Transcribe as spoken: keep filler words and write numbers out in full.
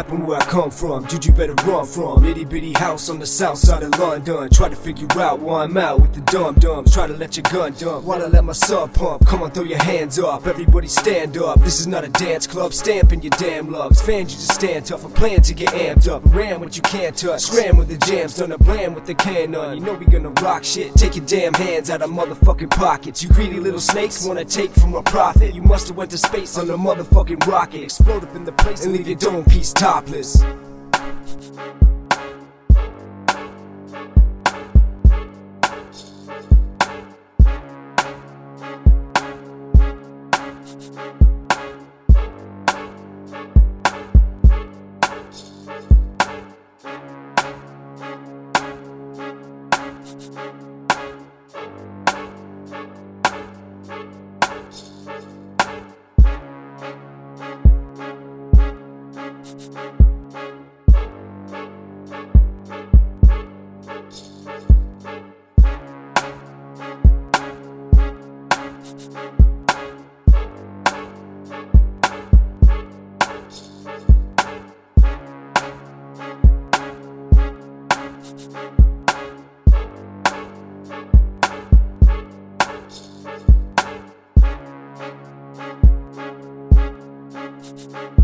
rapping where I come from, dude, you better run from itty bitty house on the south side of London. Try to figure out why I'm out with the dum-dums. Try to let your gun dump while I let my sub pump. Come on, throw your hands up, everybody stand up. This is not a dance club, stamping your damn lugs. Fans, you just stand tough, I'm playing to get amped up. Ram what you can't touch, scram with the jams, done a blam with the can on. You know we gonna rock shit, take your damn hands out of motherfucking pockets. You greedy little snakes wanna take from a profit. You must've went to space on a motherfucking rocket. Explode up in the place and leave your dome piece topless. We'll be right back.